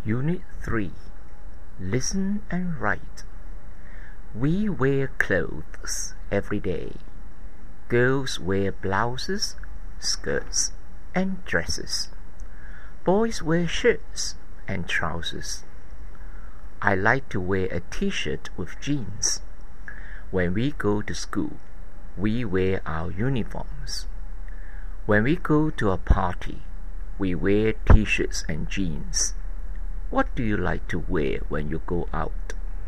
Unit 3. Listen and write. We wear clothes every day. Girls wear blouses, skirts, and dresses. Boys wear shirts and trousers. I like to wear a t-shirt with jeans. When we go to school, we wear our uniforms. When we go to a party, we wear t-shirts and jeans. What do you like to wear when you go out?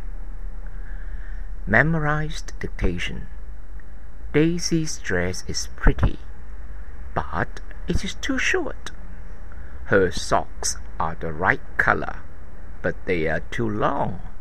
Memorized dictation. Daisy's dress is pretty, but it is too short. Her socks are the right color, but they are too long.